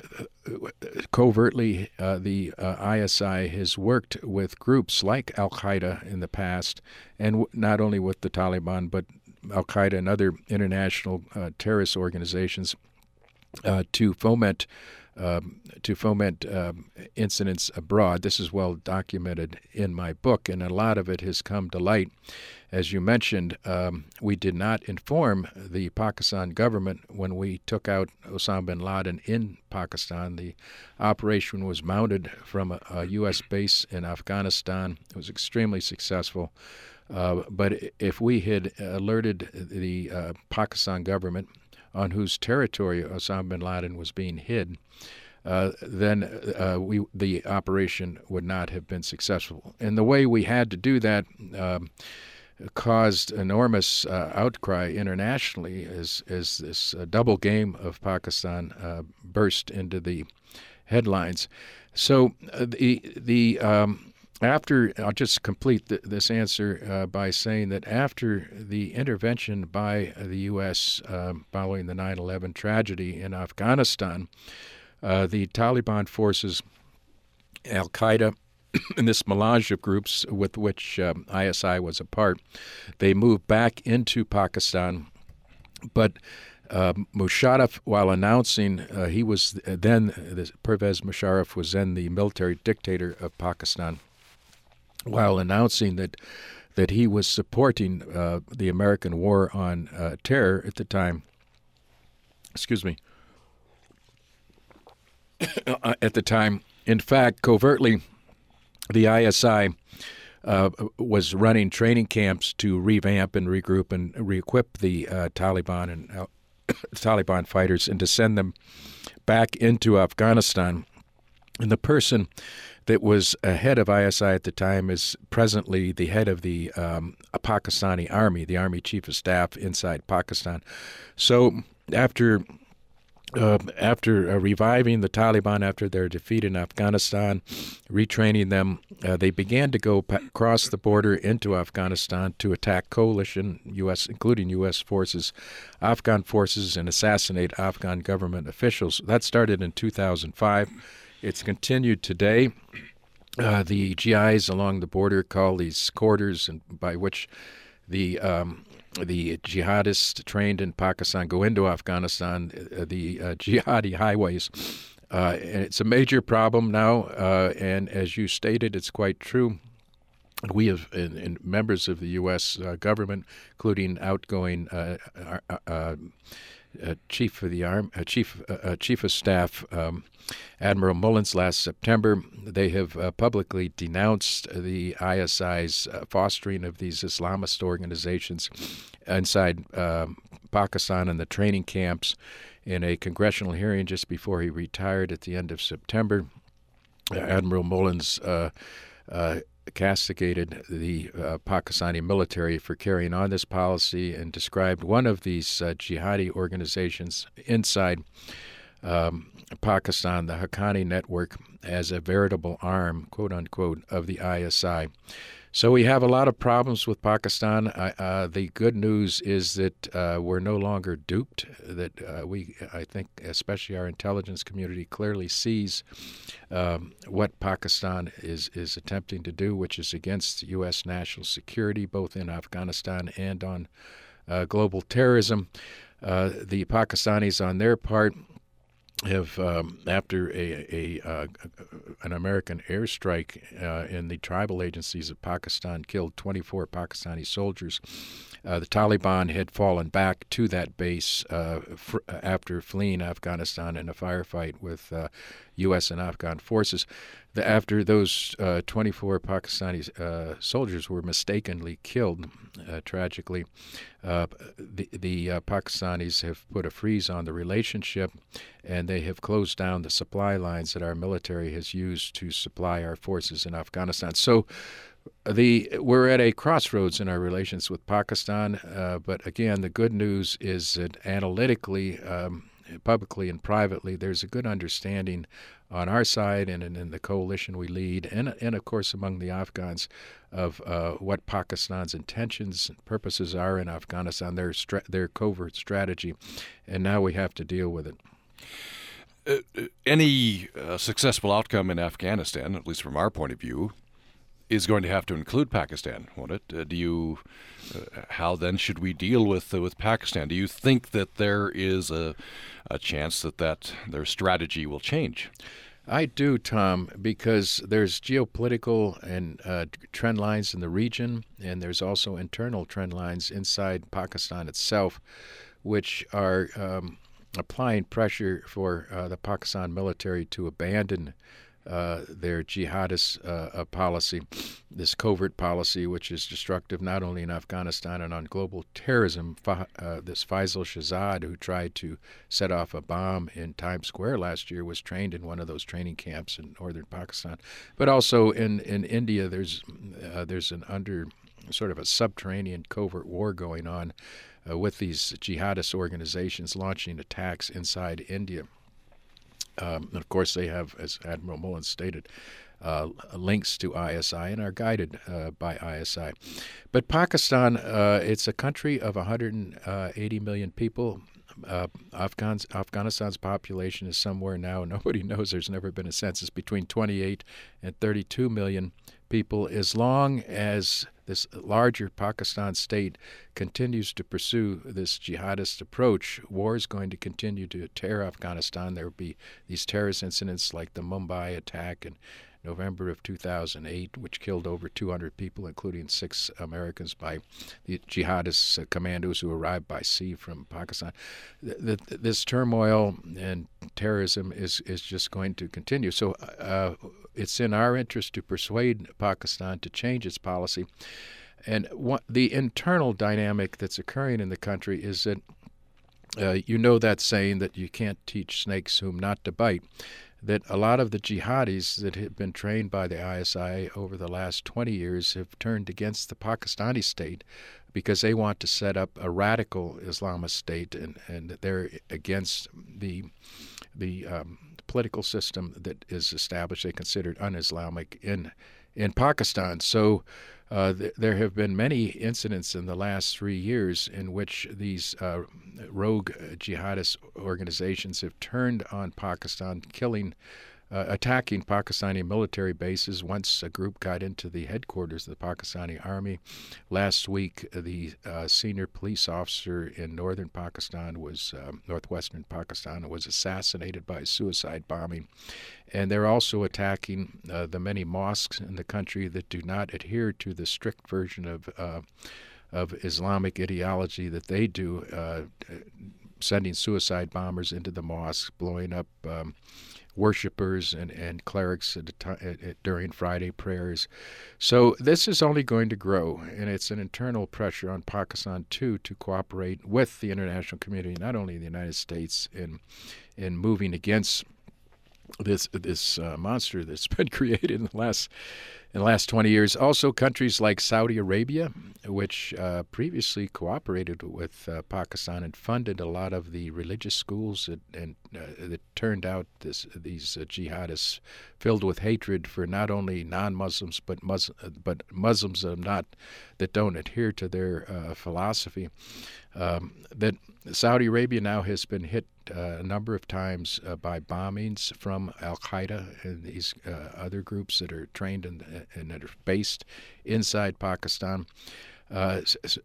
covertly, uh, the uh, I S I has worked with groups like Al-Qaeda in the past, and w- not only with the Taliban, but Al-Qaeda and other international uh, terrorist organizations uh, to foment um, to foment um, incidents abroad. This is well documented in my book, and a lot of it has come to light. As you mentioned, um, we did not inform the Pakistan government when we took out Osama bin Laden in Pakistan. The operation was mounted from a, a U S base in Afghanistan. It was extremely successful. Uh, but if we had alerted the uh, Pakistan government on whose territory Osama bin Laden was being hid, uh, then uh, we the operation would not have been successful. And the way we had to do that um, caused enormous uh, outcry internationally as as this uh, double game of Pakistan uh, burst into the headlines. So uh, the the um, after I'll just complete th- this answer uh, by saying that after the intervention by the U S um, following the nine eleven tragedy in Afghanistan, uh, the Taliban forces, Al-Qaeda, and this melange of groups with which um, I S I was a part, they moved back into Pakistan. But uh, Musharraf, while announcing uh, he was then, uh, Pervez Musharraf was then the military dictator of Pakistan, while announcing that that he was supporting uh, the American war on uh, terror at the time, excuse me, at the time, in fact, covertly, the I S I uh, was running training camps to revamp and regroup and re-equip the uh, Taliban and uh, Taliban fighters and to send them back into Afghanistan. And the person that was head of I S I at the time is presently the head of the um, Pakistani Army, the Army Chief of Staff inside Pakistan. So after Uh, after uh, reviving the Taliban after their defeat in Afghanistan, retraining them, uh, they began to go pa- across the border into Afghanistan to attack coalition, U S, including U S forces, Afghan forces, and assassinate Afghan government officials. That started in two thousand five. It's continued today. Uh, the G Is along the border call these corridors, and by which the um, the jihadists trained in Pakistan go into Afghanistan, uh, the uh, jihadi highways. Uh, and it's a major problem now, uh, and as you stated, it's quite true. We have, and, and members of the U S uh, government, including outgoing uh, uh, uh, uh, chief of the arm, uh, chief uh, uh, chief of staff, um, Admiral Mullins, last September, they have uh, publicly denounced the I S I's uh, fostering of these Islamist organizations inside uh, Pakistan and the training camps. In a congressional hearing just before he retired at the end of September, uh, Admiral Mullins uh, uh, castigated the uh, Pakistani military for carrying on this policy and described one of these uh, jihadi organizations inside um, Pakistan, the Haqqani Network, as a veritable arm, quote unquote, of the I S I. So we have a lot of problems with Pakistan. Uh, uh, the good news is that uh, we're no longer duped, that uh, we, I think, especially our intelligence community, clearly sees um, what Pakistan is, is attempting to do, which is against U S national security, both in Afghanistan and on uh, global terrorism. Uh, the Pakistanis, on their part, have, um, after a, a uh, an American airstrike uh, in the tribal agencies of Pakistan, killed twenty-four Pakistani soldiers. Uh, the Taliban had fallen back to that base uh, fr- after fleeing Afghanistan in a firefight with uh, U S and Afghan forces. The, after those uh, twenty-four Pakistani uh, soldiers were mistakenly killed, uh, tragically, uh, the, the uh, Pakistanis have put a freeze on the relationship, and they have closed down the supply lines that our military has used to supply our forces in Afghanistan. So the we're at a crossroads in our relations with Pakistan, uh, but again, the good news is that analytically, um, publicly and privately, there's a good understanding on our side and in the coalition we lead, and, and of course among the Afghans, of uh, what Pakistan's intentions and purposes are in Afghanistan, their stra- their covert strategy, and now we have to deal with it. Uh, any uh, successful outcome in Afghanistan, at least from our point of view, is going to have to include Pakistan, won't it? Uh, do you? Uh, how then should we deal with uh, with Pakistan? Do you think that there is a a chance that that their strategy will change? I do, Tom, because there's geopolitical and uh, trend lines in the region, and there's also internal trend lines inside Pakistan itself, which are um, applying pressure for uh, the Pakistan military to abandon Uh, their jihadist uh, uh, policy, this covert policy, which is destructive not only in Afghanistan and on global terrorism. Fa- uh, this Faisal Shahzad, who tried to set off a bomb in Times Square last year, was trained in one of those training camps in northern Pakistan. But also in, in India, there's uh, there's an under sort of a subterranean covert war going on uh, with these jihadist organizations launching attacks inside India. Um, and of course, they have, as Admiral Mullins stated, uh, links to I S I and are guided uh, by I S I. But Pakistan, uh, it's a country of one hundred eighty million people. Uh, Afghans, Afghanistan's population is somewhere now, nobody knows, there's never been a census, between twenty-eight and thirty-two million people. As long as this larger Pakistan state continues to pursue this jihadist approach, war is going to continue to tear Afghanistan. There will be these terrorist incidents like the Mumbai attack in November of two thousand eight, which killed over two hundred people, including six Americans, by the jihadist uh, commandos who arrived by sea from Pakistan. The, the, this turmoil and terrorism is, is just going to continue. So uh, it's in our interest to persuade Pakistan to change its policy. And what, the internal dynamic that's occurring in the country is that uh, you know that saying that you can't teach snakes whom not to bite, that a lot of the jihadis that have been trained by the I S I over the last twenty years have turned against the Pakistani state because they want to set up a radical Islamist state, and, and they're against the the um, political system that is established, they considered un-Islamic in in Pakistan. So uh, th- there have been many incidents in the last three years in which these uh, rogue jihadist organizations have turned on Pakistan, killing Uh, attacking Pakistani military bases. Once a group got into the headquarters of the Pakistani army. Last week, the uh, senior police officer in northern Pakistan was, uh, northwestern Pakistan, was assassinated by a suicide bombing. And they're also attacking uh, the many mosques in the country that do not adhere to the strict version of uh, of Islamic ideology that they do, uh, sending suicide bombers into the mosques, blowing up um, worshippers and, and clerics at t- at, at, during Friday prayers. So this is only going to grow, and it's an internal pressure on Pakistan, too, to cooperate with the international community, not only the United States, in in moving against this this uh, monster that's been created in the last in the last twenty years. Also, countries like Saudi Arabia, which uh, previously cooperated with uh, Pakistan and funded a lot of the religious schools that, and uh, that turned out this, these uh, jihadists filled with hatred for not only non-Muslims but Mus- but Muslims uh, not that don't adhere to their uh, philosophy. Um, that Saudi Arabia now has been hit uh, a number of times uh, by bombings from Al-Qaeda and these uh, other groups that are trained and, and that are based inside Pakistan. Uh,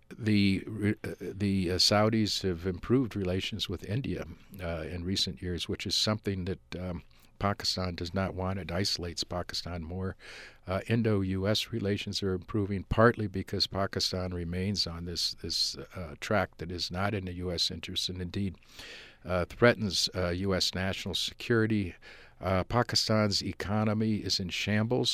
the the uh, Saudis have improved relations with India uh, in recent years, which is something that um, Pakistan does not want. It isolates Pakistan more. Uh, Indo-U S relations are improving, partly because Pakistan remains on this this uh, track that is not in the U S interest and indeed uh, threatens uh, U S national security. Uh, Pakistan's economy is in shambles.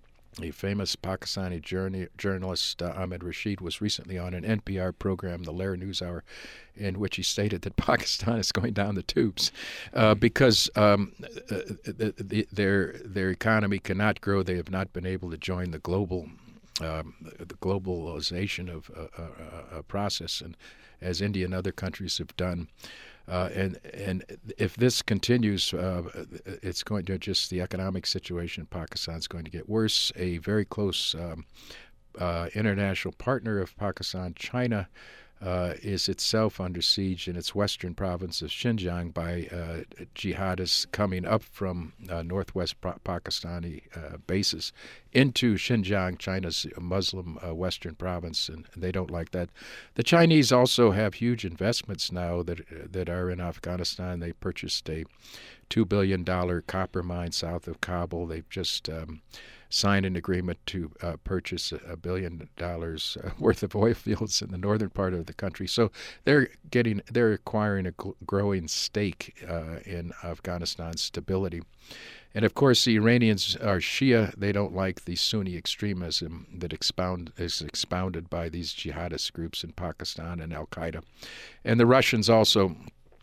A famous Pakistani journey, journalist, uh, Ahmed Rashid, was recently on an N P R program, the Lehrer NewsHour, in which he stated that Pakistan is going down the tubes uh, because um, the, the, their their economy cannot grow. They have not been able to join the global um, the globalization of uh, uh, uh, process, and as India and other countries have done. Uh, and and if this continues, uh, it's going to just the economic situation in Pakistan is going to get worse. A very close um, uh, international partner of Pakistan, China, uh, is itself under siege in its western province of Xinjiang by uh, jihadists coming up from uh, northwest pa- Pakistani uh, bases into Xinjiang, China's Muslim uh, western province, and they don't like that. The Chinese also have huge investments now that that are in Afghanistan. They purchased a two billion dollars copper mine south of Kabul. They've just um, signed an agreement to uh, purchase a billion dollars uh, worth of oil fields in the northern part of the country. So they're getting, they're acquiring a gl- growing stake uh, in Afghanistan's stability. And of course, the Iranians are Shia. They don't like the Sunni extremism that expound is expounded by these jihadist groups in Pakistan and Al-Qaeda. And the Russians also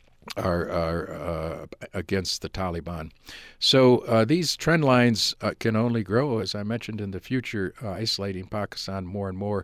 are, are uh, against the Taliban. So uh, these trend lines uh, can only grow, as I mentioned, in the future, uh, isolating Pakistan more and more.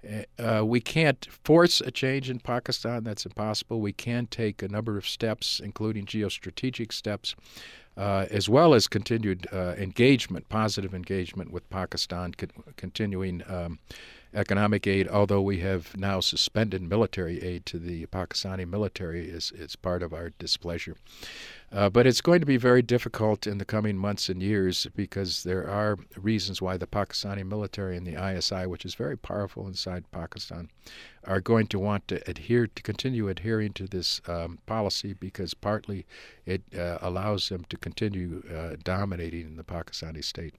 Uh, we can't force a change in Pakistan. That's impossible. We can take a number of steps, including geostrategic steps, uh, as well as continued uh, engagement, positive engagement with Pakistan, con- continuing um, economic aid, although we have now suspended military aid to the Pakistani military is, is part of our displeasure. Uh, but it's going to be very difficult in the coming months and years because there are reasons why the Pakistani military and the I S I, which is very powerful inside Pakistan, are going to want to adhere to continue adhering to this um, policy because partly it uh, allows them to continue uh, dominating the Pakistani state.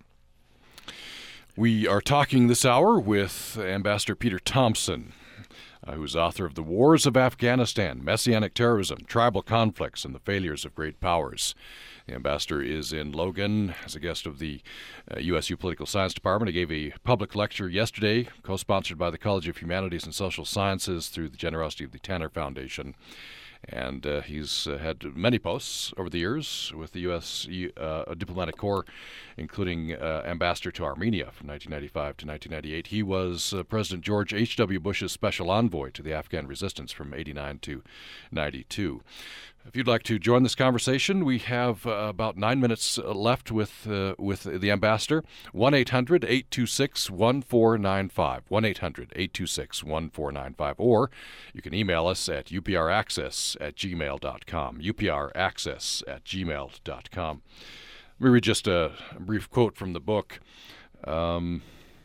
We are talking this hour with Ambassador Peter Thompson, uh, who's author of The Wars of Afghanistan, Messianic Terrorism, Tribal Conflicts, and the Failures of Great Powers. The ambassador is in Logan as a guest of the uh, U S U Political Science Department. He gave a public lecture yesterday, co-sponsored by the College of Humanities and Social Sciences through the generosity of the Tanner Foundation. And uh, he's uh, had many posts over the years with the U S uh, diplomatic corps, including uh, ambassador to Armenia from nineteen ninety-five to nineteen ninety-eight. He was uh, President George H W. Bush's special envoy to the Afghan resistance from eighty-nine to ninety-two. If you'd like to join this conversation, we have uh, about nine minutes left with uh, with the ambassador. one eight hundred eight two six one four nine five. one eight hundred eight two six one four nine five. Or you can email us at upraccess at gmail dot com. upraccess at gmail dot com. Let me read just a brief quote from the book. Um,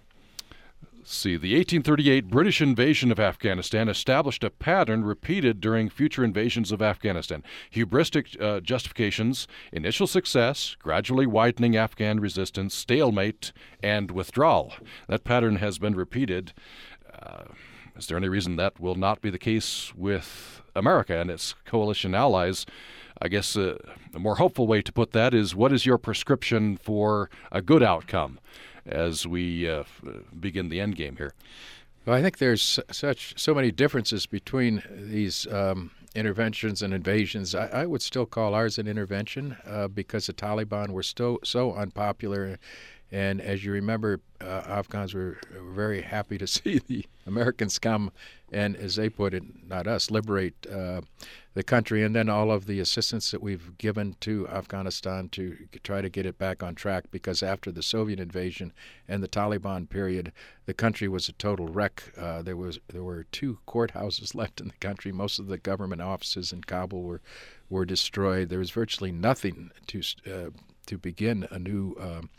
See, the eighteen thirty-eight British invasion of Afghanistan established a pattern repeated during future invasions of Afghanistan. Hubristic uh, justifications, initial success, gradually widening Afghan resistance, stalemate, and withdrawal. That pattern has been repeated. Uh, is there any reason that will not be the case with America and its coalition allies? I guess uh, a more hopeful way to put that is, what is your prescription for a good outcome as we uh, begin the end game here? Well, I think there's such so many differences between these um, interventions and invasions. I, I would still call ours an intervention uh, because the Taliban were still so unpopular. And as you remember, uh, Afghans were very happy to see the Americans come and, as they put it, not us, liberate uh, the country. And then all of the assistance that we've given to Afghanistan to try to get it back on track, because after the Soviet invasion and the Taliban period, the country was a total wreck. Uh, there was there were two courthouses left in the country. Most of the government offices in Kabul were were destroyed. There was virtually nothing to uh, to begin a new um,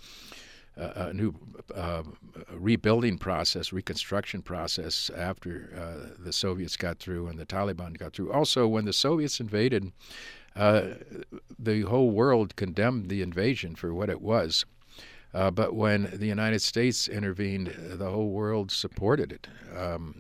Uh, a new uh, rebuilding process, reconstruction process after uh, the Soviets got through and the Taliban got through. Also, when the Soviets invaded, uh, the whole world condemned the invasion for what it was. Uh, but when the United States intervened, the whole world supported it. Um,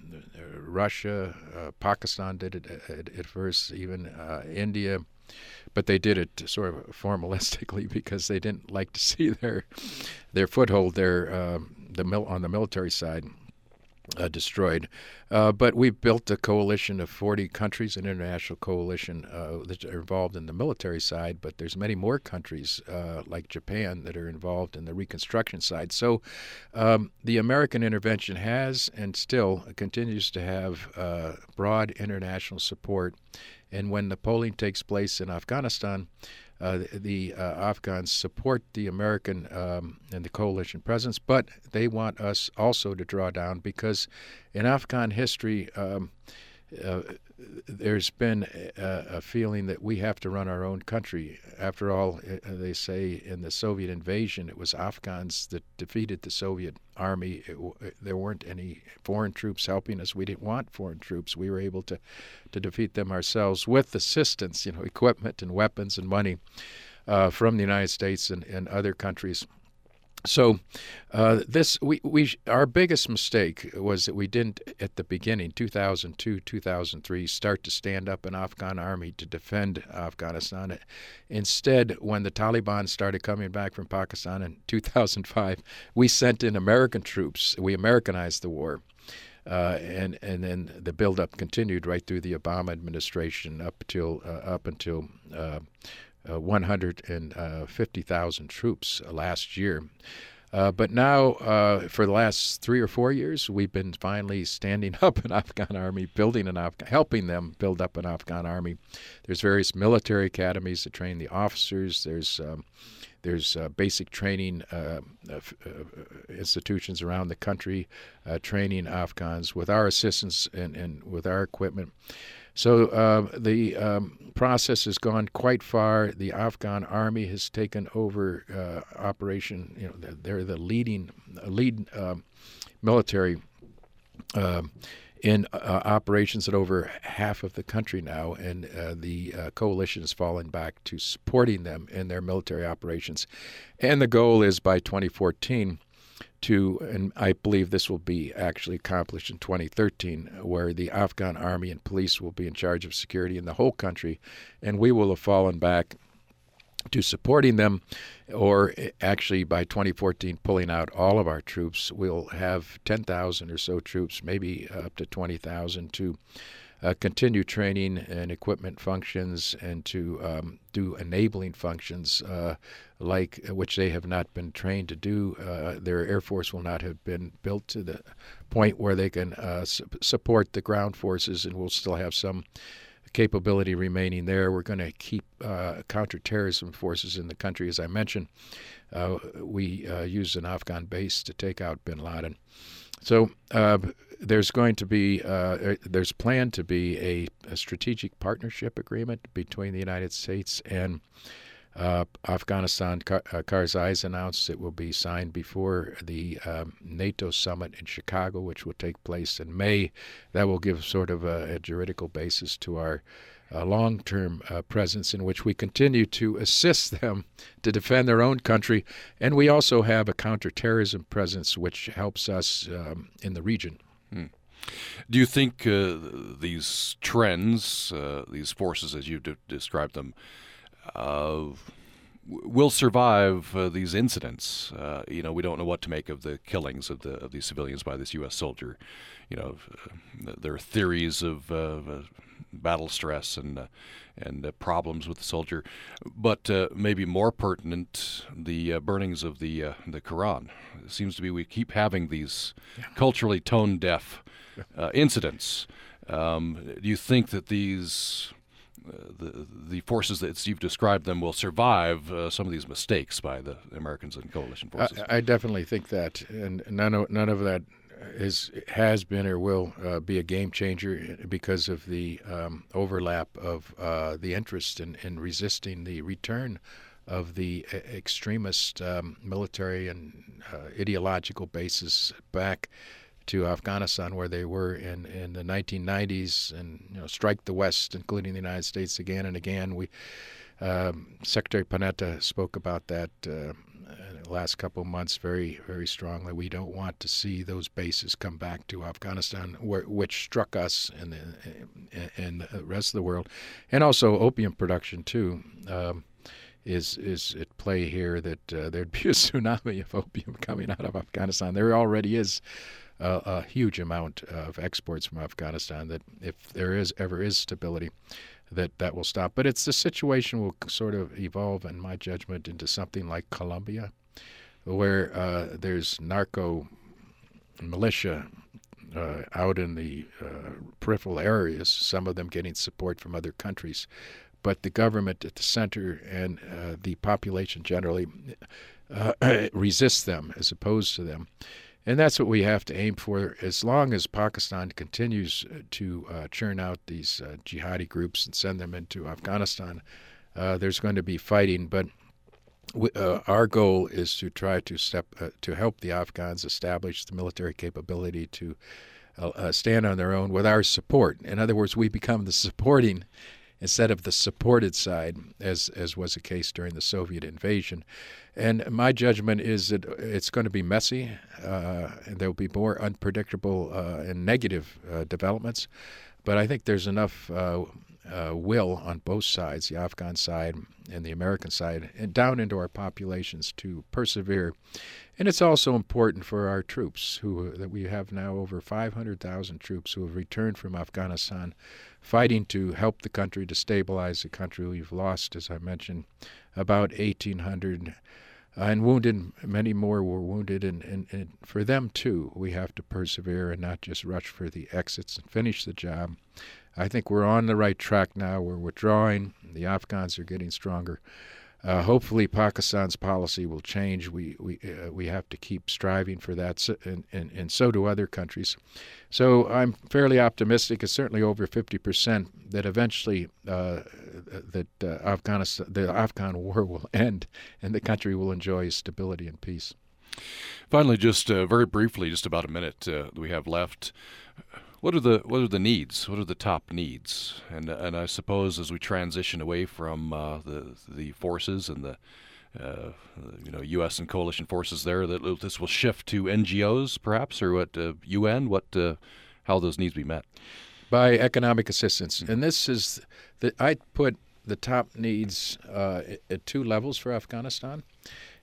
Russia, uh, Pakistan did it at, at first, even uh, India. But they did it sort of formalistically because they didn't like to see their their foothold there uh, the mil- on the military side uh, destroyed. Uh, but we've built a coalition of forty countries, an international coalition uh, that are involved in the military side, but there's many more countries uh, like Japan that are involved in the reconstruction side. So um, the American intervention has and still continues to have uh, broad international support. And when the polling takes place in Afghanistan, uh, the, the uh, Afghans support the American um, and the coalition presence, but they want us also to draw down because in Afghan history, um, uh, there's been a, a feeling that we have to run our own country. After all, uh, they say in the Soviet invasion, it was Afghans that defeated the Soviet army. It, it, there weren't any foreign troops helping us. We didn't want foreign troops. We were able to, to defeat them ourselves with assistance, you know, equipment and weapons and money uh, from the United States and, and other countries. So uh, this we, we our biggest mistake was that we didn't at the beginning, two thousand two, two thousand three, start to stand up an Afghan army to defend Afghanistan. Instead, when the Taliban started coming back from Pakistan in two thousand five, we sent in American troops. We Americanized the war. Uh, and and then the buildup continued right through the Obama administration up till uh, up until uh, uh, one hundred fifty thousand troops uh, last year. Uh, but now, uh, for the last three or four years, we've been finally standing up an Afghan army, building an Afghan, helping them build up an Afghan army. There's various military academies that train the officers. There's um, There's uh, basic training uh, uh, institutions around the country uh, training Afghans with our assistance and, and with our equipment. So uh, the um, process has gone quite far. The Afghan army has taken over uh, operation. You know, they're the leading lead uh, military uh, in uh, operations at over half of the country now, and uh, the uh, coalition has fallen back to supporting them in their military operations. And the goal is by twenty fourteen to, and I believe this will be actually accomplished in twenty thirteen, where the Afghan army and police will be in charge of security in the whole country, and we will have fallen back to supporting them, or actually by twenty fourteen pulling out all of our troops. We'll have ten thousand or so troops, maybe up to twenty thousand, to uh, continue training and equipment functions and to um, do enabling functions uh, like which they have not been trained to do. Uh, their Air Force will not have been built to the point where they can uh, su- support the ground forces, and we'll still have some capability remaining there. We're going to keep uh, counterterrorism forces in the country. As I mentioned, uh, we uh, used an Afghan base to take out bin Laden. So uh, there's going to be, uh, there's planned to be a, a strategic partnership agreement between the United States and uh, Afghanistan. Kar- uh, Karzai's announced it will be signed before the um, NATO summit in Chicago, which will take place in May. That will give sort of a, a juridical basis to our uh, long-term uh, presence, in which we continue to assist them to defend their own country. And we also have a counterterrorism presence, which helps us um, in the region. Hmm. Do you think uh, these trends, uh, these forces as you de- described them, uh, will survive uh, these incidents? Uh, you know, we don't know what to make of the killings of the of these civilians by this U S soldier. You know, uh, there are theories of uh, uh, battle stress and uh, and uh, problems with the soldier, but uh, maybe more pertinent, the uh, burnings of the uh, the Quran. It seems to be we keep having these yeah. culturally tone deaf uh, incidents. Um, do you think that these uh, the the forces that you've described them will survive uh, some of these mistakes by the Americans and coalition forces? I, I definitely think that, and none of none of that is has been or will uh, be a game changer because of the um, overlap of uh, the interest in, in resisting the return of the extremist um, military and uh, ideological bases back to Afghanistan, where they were in, in the nineteen nineties, and you know, strike the West, including the United States, again and again. We um, Secretary Panetta spoke about that uh, in the last couple of months very, very strongly. We don't want to see those bases come back to Afghanistan, where, which struck us and the, and the rest of the world. And also opium production, too, um, is is at play here, that uh, there'd be a tsunami of opium coming out of Afghanistan. There already is a, a huge amount of exports from Afghanistan, that if there is ever is stability, that that will stop. But it's the situation will sort of evolve, in my judgment, into something like Colombia, where uh, there's narco militia uh, out in the uh, peripheral areas, some of them getting support from other countries. But the government at the center and uh, the population generally uh, resist them as opposed to them. And that's what we have to aim for. As long as Pakistan continues to uh, churn out these uh, jihadi groups and send them into Afghanistan, uh, there's going to be fighting. But we, uh, our goal is to try to step uh, to help the Afghans establish the military capability to uh, uh, stand on their own with our support. In other words, we become the supporting instead of the supported side, as as was the case during the Soviet invasion. And my judgment is that it's going to be messy, uh, and there will be more unpredictable uh, and negative uh, developments. But I think there's enough uh, uh, will on both sides, the Afghan side and the American side, and down into our populations to persevere. And it's also important for our troops, who that we have now over five hundred thousand troops who have returned from Afghanistan, fighting to help the country, to stabilize the country. We've lost, as I mentioned, about eighteen hundred, uh, and wounded, many more were wounded. And, and, and for them, too, we have to persevere and not just rush for the exits and finish the job. I think we're on the right track now. We're withdrawing. The Afghans are getting stronger. Uh, hopefully, Pakistan's policy will change. We we uh, we have to keep striving for that, so, and, and and so do other countries. So I'm fairly optimistic. It's certainly over fifty percent that eventually uh, that uh, Afghanistan, the Afghan war will end, and the country will enjoy stability and peace. Finally, just uh, very briefly, just about a minute uh, we have left. What are the what are the needs? What are the top needs? And and I suppose as we transition away from uh, the the forces and the uh, you know U S and coalition forces there, that this will shift to N G Os perhaps, or what uh, U N? What uh, how those needs be met? By economic assistance, and this is the I put the top needs uh, at two levels for Afghanistan.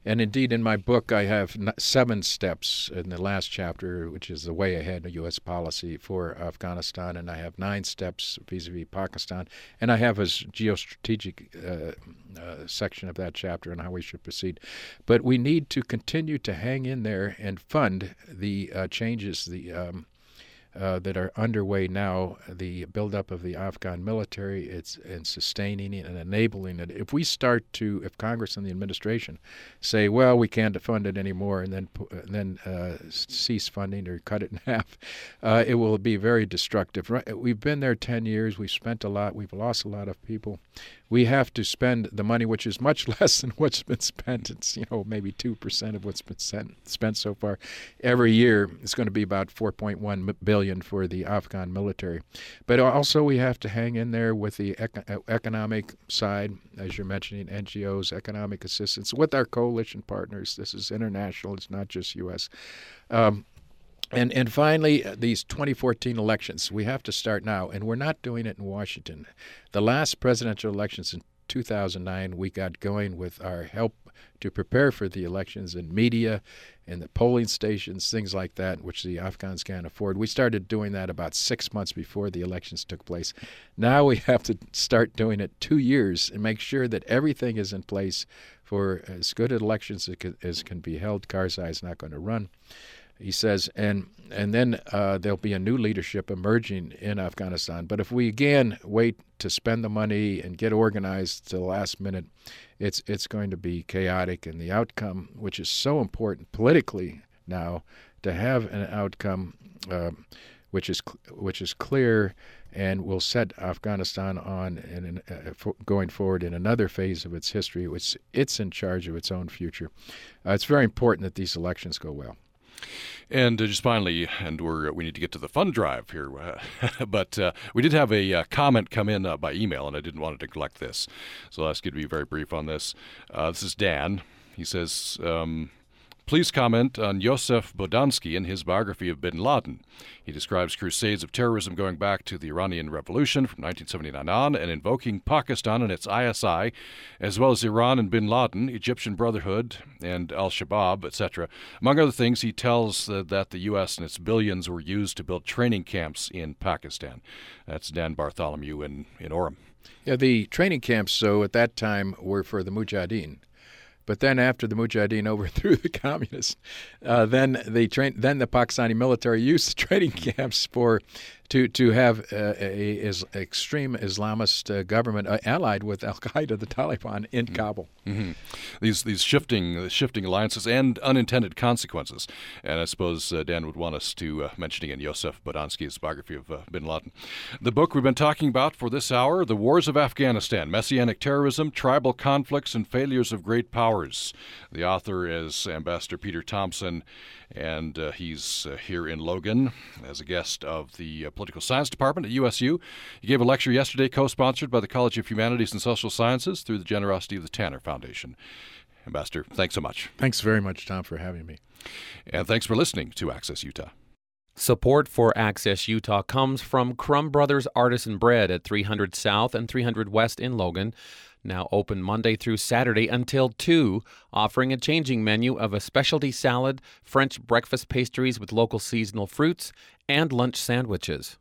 And indeed, in my book, I have seven steps in the last chapter, which is the way ahead of U S policy for Afghanistan, and I have nine steps vis-a-vis Pakistan, and I have a geostrategic uh, uh, section of that chapter on how we should proceed. But we need to continue to hang in there and fund the uh, changes, the um, Uh, that are underway now, the buildup of the Afghan military, it's and sustaining it and enabling it. If we start to, if Congress and the administration say, well, we can't fund it anymore, and then and then uh, cease funding or cut it in half, uh, it will be very destructive. We've been there ten years. We've spent a lot. We've lost a lot of people. We have to spend the money, which is much less than what's been spent. It's, you know, maybe two percent of what's been spent, spent so far. Every year, it's going to be about four point one billion dollars for the Afghan military. But also we have to hang in there with the econ- economic side, as you're mentioning, N G Os, economic assistance, with our coalition partners. This is international. It's not just U S Um, And and finally, these twenty fourteen elections, we have to start now, and we're not doing it in Washington. The last presidential elections in two thousand nine, we got going with our help to prepare for the elections in media and the polling stations, things like that, which the Afghans can't afford. We started doing that about six months before the elections took place. Now we have to start doing it two years and make sure that everything is in place for as good elections as can, as can be held. Karzai is not going to run, he says, and and then uh, there'll be a new leadership emerging in Afghanistan. But if we again wait to spend the money and get organized to the last minute, it's it's going to be chaotic. And the outcome, which is so important politically now, to have an outcome uh, which is which is clear and will set Afghanistan on in, uh, for going forward in another phase of its history, which it's in charge of its own future. Uh, it's very important that these elections go well. And uh, just finally, and we're we need to get to the fund drive here, uh, but uh, we did have a uh, comment come in uh, by email, and I didn't want to neglect this, so I'll ask you to be very brief on this. Uh, this is Dan. He says, um, please comment on Yosef Bodansky and his biography of bin Laden. He describes crusades of terrorism going back to the Iranian Revolution from nineteen seventy-nine on and invoking Pakistan and its I S I, as well as Iran and bin Laden, Egyptian Brotherhood, and al-Shabaab, et cetera. Among other things, he tells uh, that the U S and its billions were used to build training camps in Pakistan. That's Dan Bartholomew in, in Orem. Yeah, the training camps, so at that time, were for the Mujahideen. But then, after the Mujahideen overthrew the communists, uh, then the train, then the Pakistani military used the training camps for to to have uh, a, a, a extreme Islamist uh, government uh, allied with Al Qaeda, the Taliban, in mm-hmm. Kabul. Mm-hmm. These these shifting shifting alliances and unintended consequences, and I suppose uh, Dan would want us to uh, mention again Yosef Bodansky's biography of uh, bin Laden. The book we've been talking about for this hour: The Wars of Afghanistan, Messianic Terrorism, Tribal Conflicts, and Failures of Great Powers. The author is Ambassador Peter Thompson, and uh, he's uh, here in Logan as a guest of the uh, Political Science Department at U S U. He gave a lecture yesterday co-sponsored by the College of Humanities and Social Sciences through the generosity of the Tanner Foundation. Ambassador, thanks so much. Thanks very much, Tom, for having me. And thanks for listening to Access Utah. Support for Access Utah comes from Crumb Brothers Artisan Bread at three hundred South and three hundred West in Logan. Now open Monday through Saturday until two, offering a changing menu of a specialty salad, French breakfast pastries with local seasonal fruits, and lunch sandwiches.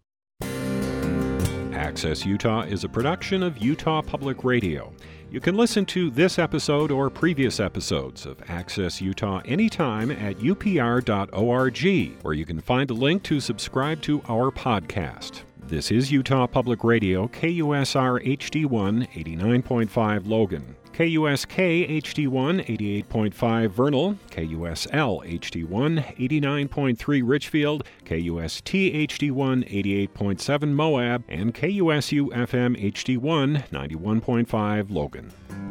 Access Utah is a production of Utah Public Radio. You can listen to this episode or previous episodes of Access Utah anytime at U P R dot org, where you can find a link to subscribe to our podcast. This is Utah Public Radio, K U S R H D one, eighty-nine point five Logan, K U S K H D one, eighty-eight point five Vernal, K U S L H D one, eighty-nine point three Richfield, K U S T H D one, eighty-eight point seven Moab, and K U S U F M H D one, ninety-one point five Logan.